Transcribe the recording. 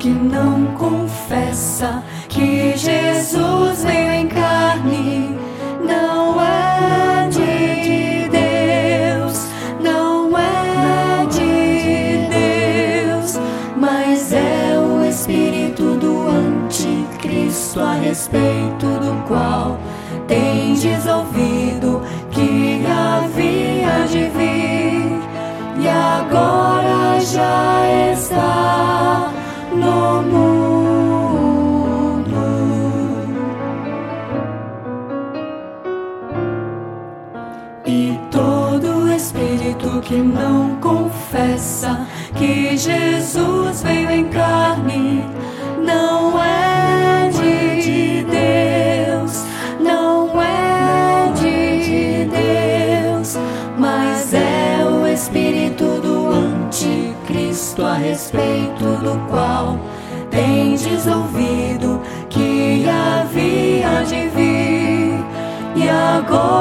que não confessa que Jesus veio em carne, não é de Deus, não é de Deus, mas é o espírito do anticristo, a respeito do qual tendes ouvido que havia de vir, e agora já está no mundo. E todo espírito que não confessa que Jesus veio em carne, não é de Deus, não é de Deus, mas é o espírito do anticristo, a respeito do qual tendes ouvido que havia de vir, e agora